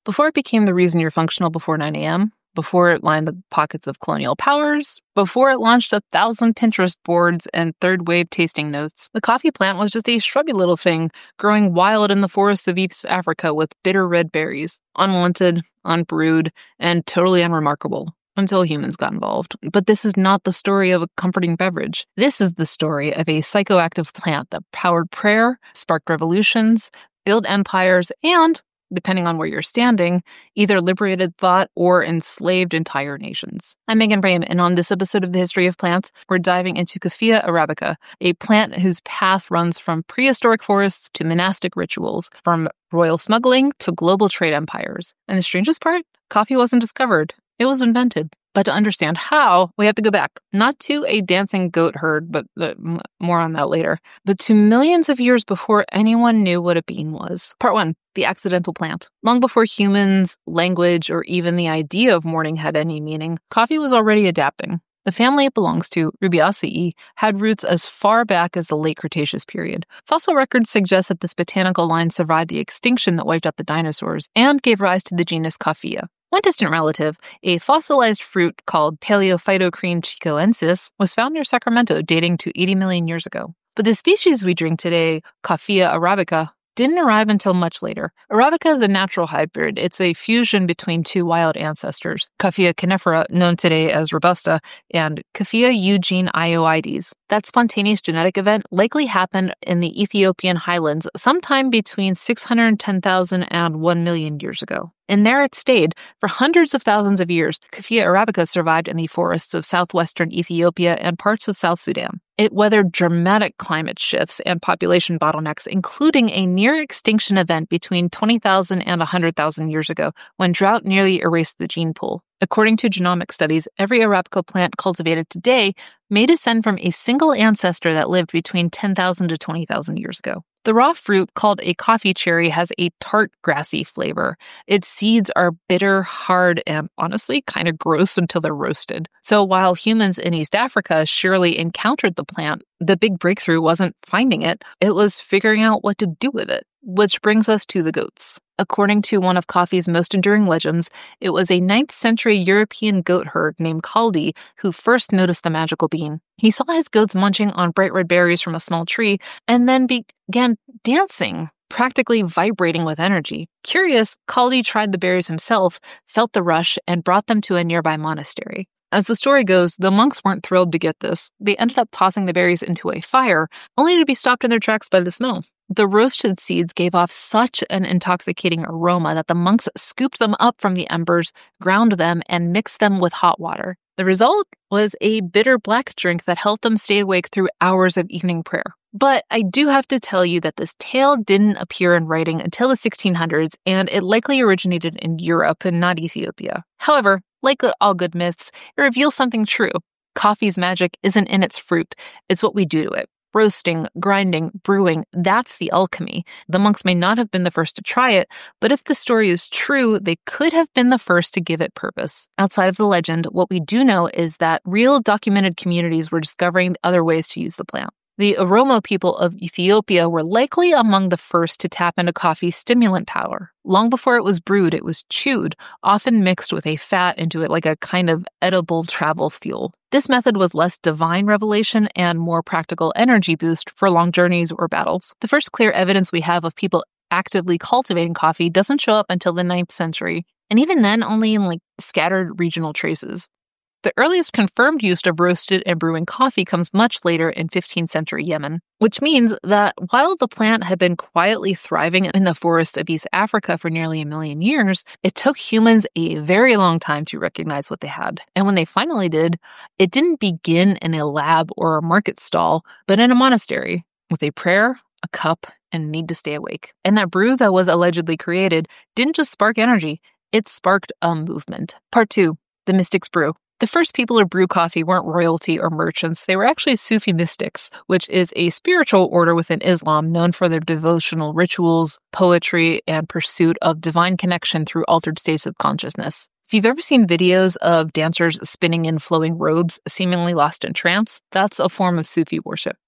Before it became the reason you're functional before 9 a.m., before it lined the pockets of colonial powers, before it launched 1,000 Pinterest boards and third-wave tasting notes, the coffee plant was just a shrubby little thing growing wild in the forests of East Africa with bitter red berries, unwanted, unbrewed, and totally unremarkable until humans got involved. But this is not the story of a comforting beverage. This is the story of a psychoactive plant that powered prayer, sparked revolutions, built empires, and, depending on where you're standing, either liberated thought or enslaved entire nations. I'm Megan Brame, and on this episode of The History of Plants, we're diving into Coffea arabica, a plant whose path runs from prehistoric forests to monastic rituals, from royal smuggling to global trade empires. And the strangest part? Coffee wasn't discovered. It was invented. But to understand how, we have to go back, not to a dancing goat herd, but more on that later, but to millions of years before anyone knew what a bean was. Part 1, the accidental plant. Long before humans, language, or even the idea of mourning had any meaning, coffee was already adapting. The family it belongs to, Rubiaceae, had roots as far back as the late Cretaceous period. Fossil records suggest that this botanical line survived the extinction that wiped out the dinosaurs and gave rise to the genus Coffea. One distant relative, a fossilized fruit called Paleophytocrene chicoensis, was found near Sacramento dating to 80 million years ago. But the species we drink today, Coffea arabica, didn't arrive until much later. Arabica is a natural hybrid. It's a fusion between two wild ancestors, Coffea canephora, known today as robusta, and Coffea eugeneioides. That spontaneous genetic event likely happened in the Ethiopian highlands sometime between 610,000 and 1 million years ago. And there it stayed. For hundreds of thousands of years, Coffea arabica survived in the forests of southwestern Ethiopia and parts of South Sudan. It weathered dramatic climate shifts and population bottlenecks, including a near-extinction event between 20,000 and 100,000 years ago, when drought nearly erased the gene pool. According to genomic studies, every arabica plant cultivated today may descend from a single ancestor that lived between 10,000 to 20,000 years ago. The raw fruit, called a coffee cherry, has a tart, grassy flavor. Its seeds are bitter, hard, and honestly kind of gross until they're roasted. So while humans in East Africa surely encountered the plant, the big breakthrough wasn't finding it, it was figuring out what to do with it. Which brings us to the goats. According to one of coffee's most enduring legends, it was a 9th century European goat herd named Caldi who first noticed the magical bean. He saw his goats munching on bright red berries from a small tree and then began dancing, practically vibrating with energy. Curious, Caldi tried the berries himself, felt the rush, and brought them to a nearby monastery. As the story goes, the monks weren't thrilled to get this. They ended up tossing the berries into a fire, only to be stopped in their tracks by the smell. The roasted seeds gave off such an intoxicating aroma that the monks scooped them up from the embers, ground them, and mixed them with hot water. The result was a bitter black drink that helped them stay awake through hours of evening prayer. But I do have to tell you that this tale didn't appear in writing until the 1600s, and it likely originated in Europe and not Ethiopia. However, like all good myths, it reveals something true. Coffee's magic isn't in its fruit, it's what we do to it. Roasting, grinding, brewing, that's the alchemy. The monks may not have been the first to try it, but if the story is true, they could have been the first to give it purpose. Outside of the legend, what we do know is that real documented communities were discovering other ways to use the plant. The Oromo people of Ethiopia were likely among the first to tap into coffee's stimulant power. Long before it was brewed, it was chewed, often mixed with a fat into it like a kind of edible travel fuel. This method was less divine revelation and more practical energy boost for long journeys or battles. The first clear evidence we have of people actively cultivating coffee doesn't show up until the 9th century, and even then only in scattered regional traces. The earliest confirmed use of roasted and brewing coffee comes much later in 15th century Yemen, which means that while the plant had been quietly thriving in the forests of East Africa for nearly 1 million years, it took humans a very long time to recognize what they had. And when they finally did, it didn't begin in a lab or a market stall, but in a monastery, with a prayer, a cup, and a need to stay awake. And that brew that was allegedly created didn't just spark energy, it sparked a movement. Part 2, the Mystics' Brew. The first people to brew coffee weren't royalty or merchants. They were actually Sufi mystics, which is a spiritual order within Islam known for their devotional rituals, poetry, and pursuit of divine connection through altered states of consciousness. If you've ever seen videos of dancers spinning in flowing robes, seemingly lost in trance, that's a form of Sufi worship.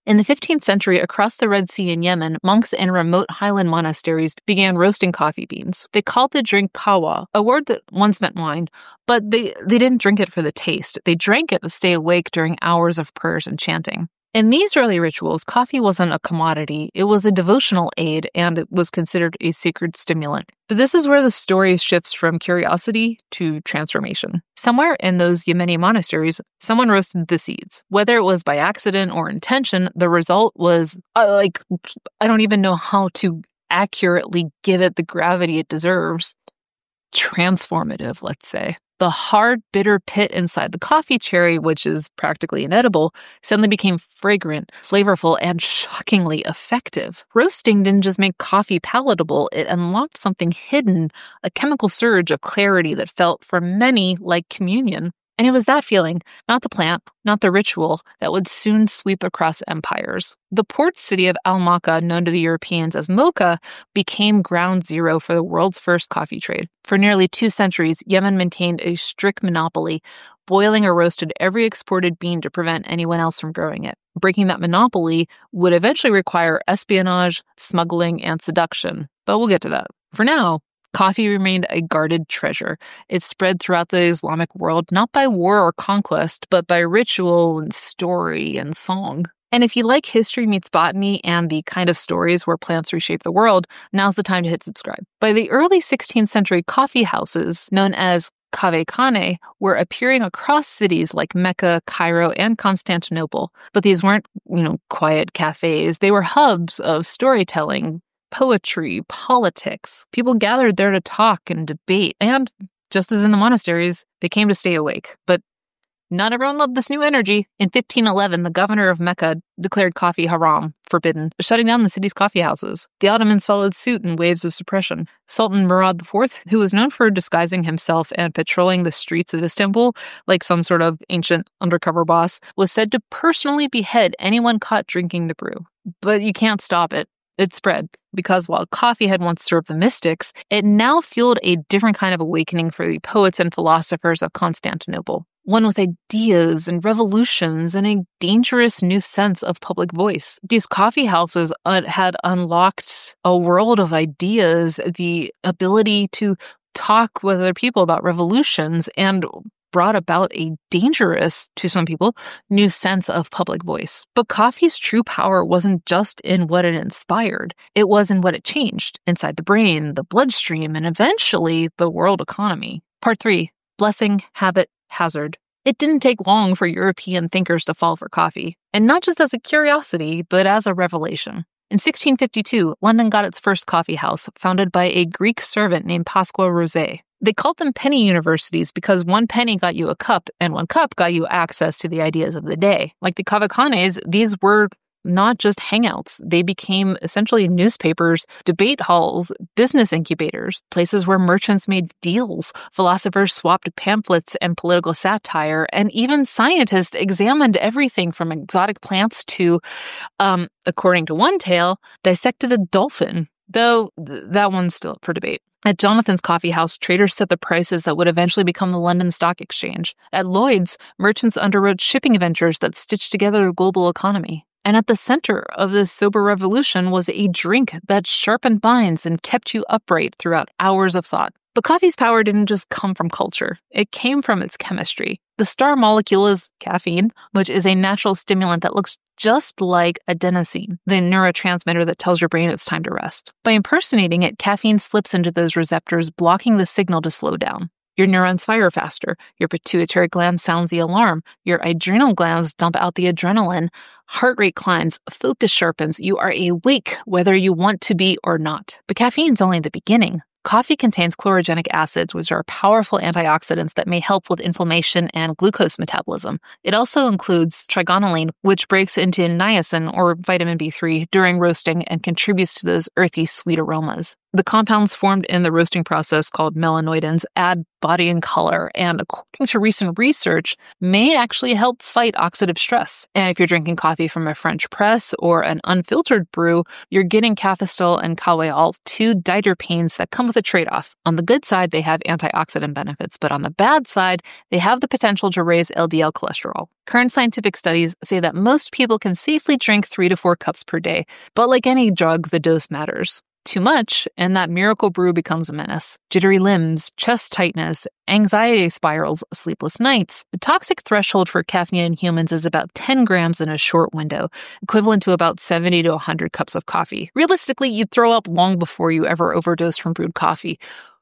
In the 15th century, across the Red Sea in Yemen, monks in remote highland monasteries began roasting coffee beans. They called the drink kawa, a word that once meant wine, but they didn't drink it for the taste. They drank it to stay awake during hours of prayers and chanting. In these early rituals, coffee wasn't a commodity, it was a devotional aid, and it was considered a sacred stimulant. But this is where the story shifts from curiosity to transformation. Somewhere in those Yemeni monasteries, someone roasted the seeds. Whether it was by accident or intention, the result was, I don't even know how to accurately give it the gravity it deserves. Transformative, let's say. The hard, bitter pit inside the coffee cherry, which is practically inedible, suddenly became fragrant, flavorful, and shockingly effective. Roasting didn't just make coffee palatable, it unlocked something hidden, a chemical surge of clarity that felt, for many, like communion. And it was that feeling, not the plant, not the ritual, that would soon sweep across empires. The port city of Al-Makka, known to the Europeans as Mocha, became ground zero for the world's first coffee trade. For nearly 2 centuries, Yemen maintained a strict monopoly, boiling or roasted every exported bean to prevent anyone else from growing it. Breaking that monopoly would eventually require espionage, smuggling, and seduction. But we'll get to that. For now, coffee remained a guarded treasure. It spread throughout the Islamic world, not by war or conquest, but by ritual and story and song. And if you like history meets botany and the kind of stories where plants reshape the world, now's the time to hit subscribe. By the early 16th century, coffee houses, known as kahvekhane, were appearing across cities like Mecca, Cairo, and Constantinople. But these weren't, quiet cafes. They were hubs of storytelling, poetry, politics. People gathered there to talk and debate, and just as in the monasteries, they came to stay awake. But not everyone loved this new energy. In 1511, the governor of Mecca declared coffee haram, forbidden, shutting down the city's coffee houses. The Ottomans followed suit in waves of suppression. Sultan Murad IV, who was known for disguising himself and patrolling the streets of Istanbul like some sort of ancient undercover boss, was said to personally behead anyone caught drinking the brew. But you can't stop it. It spread, because while coffee had once served the mystics, it now fueled a different kind of awakening for the poets and philosophers of Constantinople. One with ideas and revolutions and a dangerous new sense of public voice. These coffee houses had unlocked a world of ideas, the ability to talk with other people about revolutions, and brought about a dangerous, to some people, new sense of public voice. But coffee's true power wasn't just in what it inspired. It was in what it changed inside the brain, the bloodstream, and eventually the world economy. Part 3. Blessing, Habit, Hazard. It didn't take long for European thinkers to fall for coffee, and not just as a curiosity, but as a revelation. In 1652, London got its first coffee house, founded by a Greek servant named Pasqua Rosé. They called them penny universities because 1 penny got you a cup, and 1 cup got you access to the ideas of the day. Like the kahvekhanes, these were not just hangouts. They became essentially newspapers, debate halls, business incubators, places where merchants made deals, philosophers swapped pamphlets and political satire, and even scientists examined everything from exotic plants to, according to one tale, dissected a dolphin, though that one's still up for debate. At Jonathan's Coffee House, traders set the prices that would eventually become the London Stock Exchange. At Lloyd's, merchants underwrote shipping ventures that stitched together the global economy. And at the center of this sober revolution was a drink that sharpened minds and kept you upright throughout hours of thought. But coffee's power didn't just come from culture. It came from its chemistry. The star molecule is caffeine, which is a natural stimulant that looks just like adenosine, the neurotransmitter that tells your brain it's time to rest. By impersonating it, caffeine slips into those receptors, blocking the signal to slow down. Your neurons fire faster. Your pituitary gland sounds the alarm. Your adrenal glands dump out the adrenaline. Heart rate climbs. Focus sharpens. You are awake whether you want to be or not. But caffeine's only the beginning. Coffee contains chlorogenic acids, which are powerful antioxidants that may help with inflammation and glucose metabolism. It also includes trigonelline, which breaks into niacin, or vitamin B3, during roasting and contributes to those earthy, sweet aromas. The compounds formed in the roasting process, called melanoidins, add body and color, and according to recent research, may actually help fight oxidative stress. And if you're drinking coffee from a French press or an unfiltered brew, you're getting cafestol and kaweol, 2 diterpenes that come with with a trade-off. On the good side, they have antioxidant benefits, but on the bad side, they have the potential to raise LDL cholesterol. Current scientific studies say that most people can safely drink 3 to 4 cups per day, but like any drug, the dose matters. Too much, and that miracle brew becomes a menace. Jittery limbs, chest tightness, anxiety spirals, sleepless nights. The toxic threshold for caffeine in humans is about 10 grams in a short window, equivalent to about 70 to 100 cups of coffee. Realistically, you'd throw up long before you ever overdose from brewed coffee.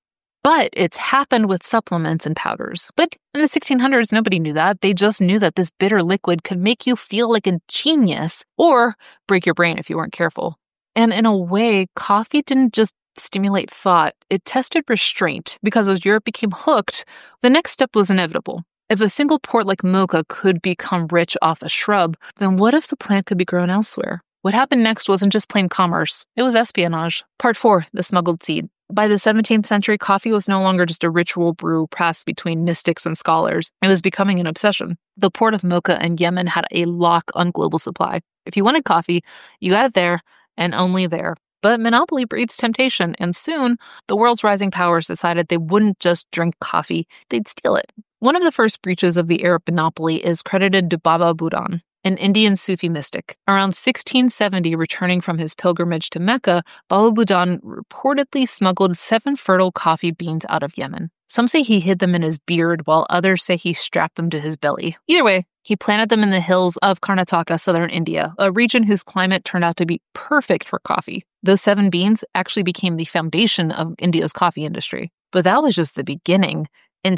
But it's happened with supplements and powders. But in the 1600s, nobody knew that. They just knew that this bitter liquid could make you feel like a genius or break your brain if you weren't careful. And in a way, coffee didn't just stimulate thought, it tested restraint, because as Europe became hooked, the next step was inevitable. If a single port like mocha could become rich off a shrub, then what if the plant could be grown elsewhere? What happened next wasn't just plain commerce, it was espionage. Part 4, the smuggled seed. By the 17th century, coffee was no longer just a ritual brew passed between mystics and scholars. It was becoming an obsession. The port of Mocha in Yemen had a lock on global supply. If you wanted coffee, you got it there, and only there. But monopoly breeds temptation, and soon, the world's rising powers decided they wouldn't just drink coffee, they'd steal it. One of the first breaches of the Arab monopoly is credited to Baba Budan, an Indian Sufi mystic. Around 1670, returning from his pilgrimage to Mecca, Baba Budan reportedly smuggled 7 fertile coffee beans out of Yemen. Some say he hid them in his beard, while others say he strapped them to his belly. Either way, he planted them in the hills of Karnataka, southern India, a region whose climate turned out to be perfect for coffee. Those 7 beans actually became the foundation of India's coffee industry. But that was just the beginning. In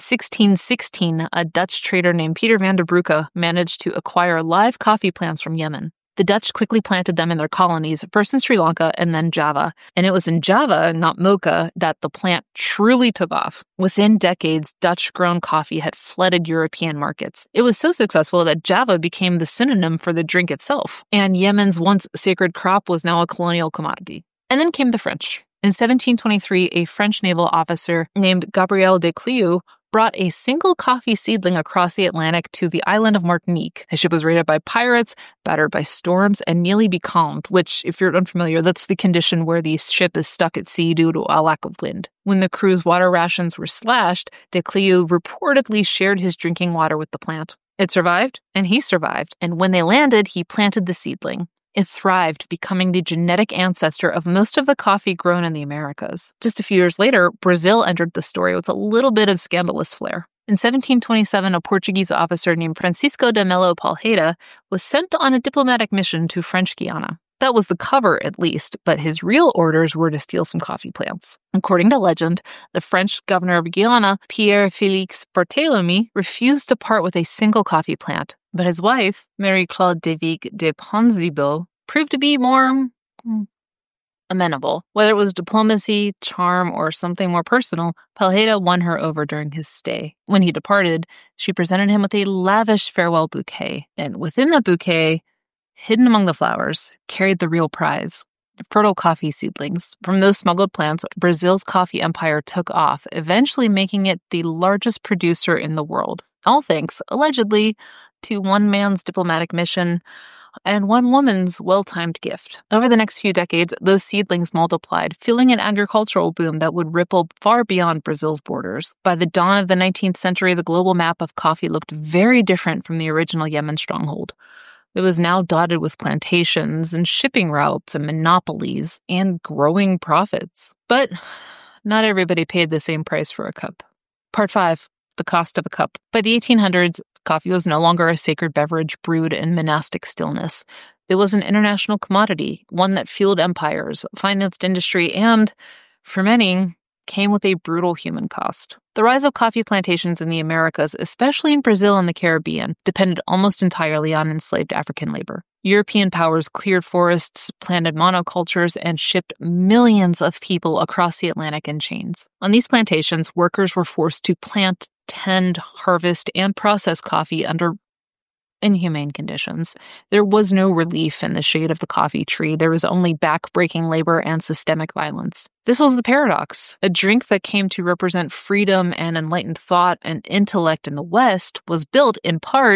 1616, a Dutch trader named Peter van der Broeke managed to acquire live coffee plants from Yemen. The Dutch quickly planted them in their colonies, first in Sri Lanka and then Java. And it was in Java, not Mocha, that the plant truly took off. Within decades, Dutch-grown coffee had flooded European markets. It was so successful that Java became the synonym for the drink itself. And Yemen's once sacred crop was now a colonial commodity. And then came the French. In 1723, a French naval officer named Gabriel de Clieu brought a single coffee seedling across the Atlantic to the island of Martinique. His ship was raided by pirates, battered by storms, and nearly becalmed, which, if you're unfamiliar, that's the condition where the ship is stuck at sea due to a lack of wind. When the crew's water rations were slashed, de Clieu reportedly shared his drinking water with the plant. It survived, and he survived, and when they landed, he planted the seedling. It thrived, becoming the genetic ancestor of most of the coffee grown in the Americas. Just a few years later, Brazil entered the story with a little bit of scandalous flair. In 1727, a Portuguese officer named Francisco de Melo Palheira was sent on a diplomatic mission to French Guiana. That was the cover, at least, but his real orders were to steal some coffee plants. According to legend, the French governor of Guiana, Pierre-Félix Barthélemy, refused to part with a single coffee plant, but his wife, Marie-Claude de Vic de Ponzibot, proved to be more amenable. Whether it was diplomacy, charm, or something more personal, Palheira won her over during his stay. When he departed, she presented him with a lavish farewell bouquet, and within that bouquet, hidden among the flowers, carried the real prize, fertile coffee seedlings. From those smuggled plants, Brazil's coffee empire took off, eventually making it the largest producer in the world. All thanks, allegedly, to one man's diplomatic mission and one woman's well-timed gift. Over the next few decades, those seedlings multiplied, fueling an agricultural boom that would ripple far beyond Brazil's borders. By the dawn of the 19th century, the global map of coffee looked very different from the original Yemen stronghold. It was now dotted with plantations and shipping routes and monopolies and growing profits. But not everybody paid the same price for a cup. Part 5, the cost of a cup. By the 1800s, coffee was no longer a sacred beverage brewed in monastic stillness. It was an international commodity, one that fueled empires, financed industry, and, for many, came with a brutal human cost. The rise of coffee plantations in the Americas, especially in Brazil and the Caribbean, depended almost entirely on enslaved African labor. European powers cleared forests, planted monocultures, and shipped millions of people across the Atlantic in chains. On these plantations, workers were forced to plant, tend, harvest, and process coffee under inhumane conditions. There was no relief in the shade of the coffee tree. There was only back-breaking labor and systemic violence. This was the paradox. A drink that came to represent freedom and enlightened thought and intellect in the West was built, in part,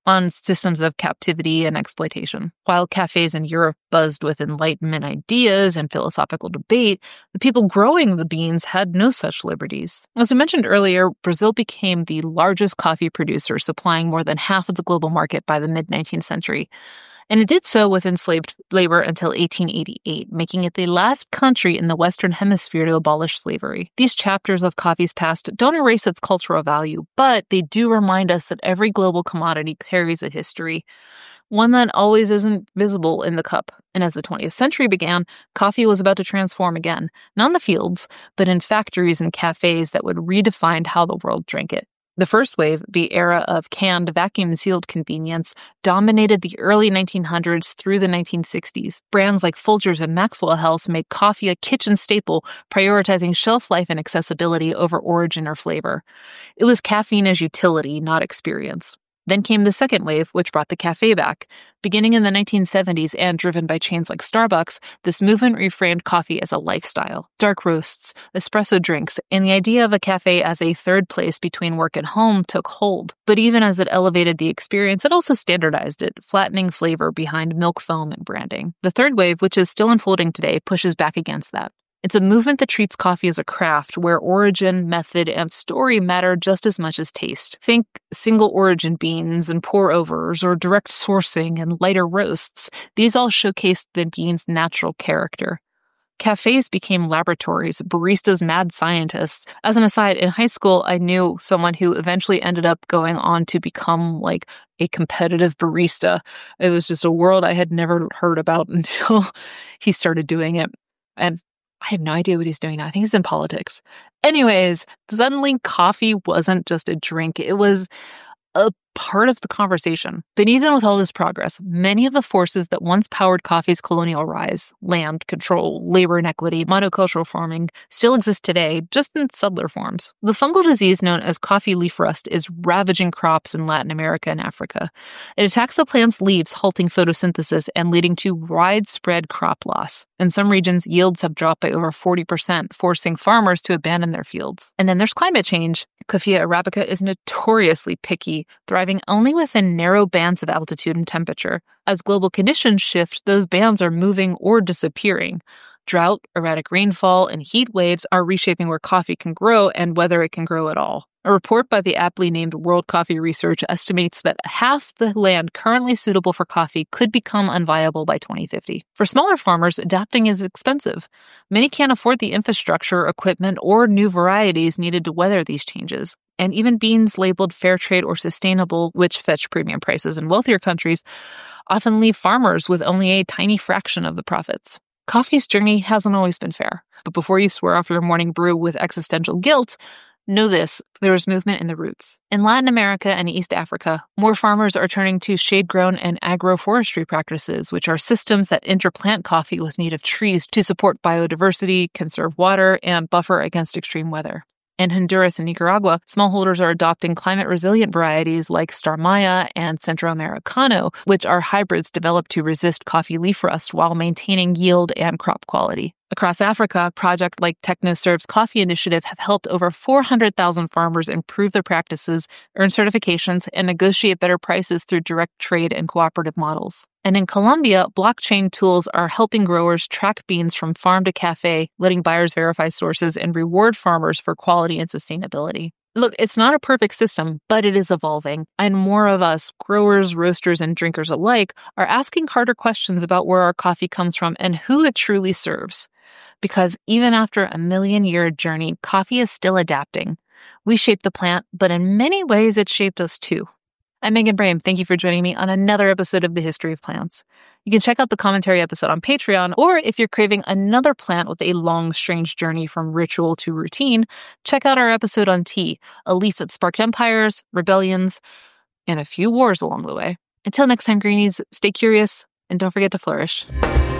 on systems of captivity and exploitation. While cafes in Europe buzzed with Enlightenment ideas and philosophical debate, the people growing the beans had no such liberties. As I mentioned earlier, Brazil became the largest coffee producer, supplying more than half of the global market by the mid-19th century. And it did so with enslaved labor until 1888, making it the last country in the Western Hemisphere to abolish slavery. These chapters of coffee's past don't erase its cultural value, but they do remind us that every global commodity carries a history, one that always isn't visible in the cup. And as the 20th century began, coffee was about to transform again, not in the fields, but in factories and cafes that would redefine how the world drank it. The first wave, the era of canned, vacuum-sealed convenience, dominated the early 1900s through the 1960s. Brands like Folgers and Maxwell House made coffee a kitchen staple, prioritizing shelf life and accessibility over origin or flavor. It was caffeine as utility, not experience. Then came the second wave, which brought the cafe back. Beginning in the 1970s and driven by chains like Starbucks, this movement reframed coffee as a lifestyle. Dark roasts, espresso drinks, and the idea of a cafe as a third place between work and home took hold. But even as it elevated the experience, it also standardized it, flattening flavor behind milk foam and branding. The third wave, which is still unfolding today, pushes back against that. It's a movement that treats coffee as a craft where origin, method, and story matter just as much as taste. Think single origin beans and pour-overs, or direct sourcing and lighter roasts. These all showcase the bean's natural character. Cafes became laboratories, baristas mad scientists. As an aside, in high school, I knew someone who eventually ended up going on to become like a competitive barista. It was just a world I had never heard about until he started doing it. And I have no idea what he's doing now. I think he's in politics. Anyways, suddenly coffee wasn't just a drink. It was a part of the conversation. But even with all this progress, many of the forces that once powered coffee's colonial rise, land control, labor inequity, monocultural farming, still exist today, just in subtler forms. The fungal disease known as coffee leaf rust is ravaging crops in Latin America and Africa. It attacks the plant's leaves, halting photosynthesis and leading to widespread crop loss. In some regions, yields have dropped by over 40%, forcing farmers to abandon their fields. And then there's climate change. Coffea arabica is notoriously picky, thriving only within narrow bands of altitude and temperature. As global conditions shift, those bands are moving or disappearing. Drought, erratic rainfall, and heat waves are reshaping where coffee can grow and whether it can grow at all. A report by the aptly named World Coffee Research estimates that half the land currently suitable for coffee could become unviable by 2050. For smaller farmers, adapting is expensive. Many can't afford the infrastructure, equipment, or new varieties needed to weather these changes. And even beans labeled fair trade or sustainable, which fetch premium prices in wealthier countries, often leave farmers with only a tiny fraction of the profits. Coffee's journey hasn't always been fair. But before you swear off your morning brew with existential guilt, know this, there is movement in the roots. In Latin America and East Africa, more farmers are turning to shade-grown and agroforestry practices, which are systems that interplant coffee with native trees to support biodiversity, conserve water, and buffer against extreme weather. In Honduras and Nicaragua, smallholders are adopting climate-resilient varieties like Star Maya and Centro Americano, which are hybrids developed to resist coffee leaf rust while maintaining yield and crop quality. Across Africa, projects like TechnoServe's Coffee Initiative have helped over 400,000 farmers improve their practices, earn certifications, and negotiate better prices through direct trade and cooperative models. And in Colombia, blockchain tools are helping growers track beans from farm to cafe, letting buyers verify sources and reward farmers for quality and sustainability. Look, it's not a perfect system, but it is evolving, and more of us, growers, roasters, and drinkers alike, are asking harder questions about where our coffee comes from and who it truly serves. Because even after a million-year journey, coffee is still adapting. We shaped the plant, but in many ways it shaped us too. I'm Megan Brame. Thank you for joining me on another episode of The History of Plants. You can check out the commentary episode on Patreon, or if you're craving another plant with a long, strange journey from ritual to routine, check out our episode on tea, a leaf that sparked empires, rebellions, and a few wars along the way. Until next time, greenies, stay curious, and don't forget to flourish.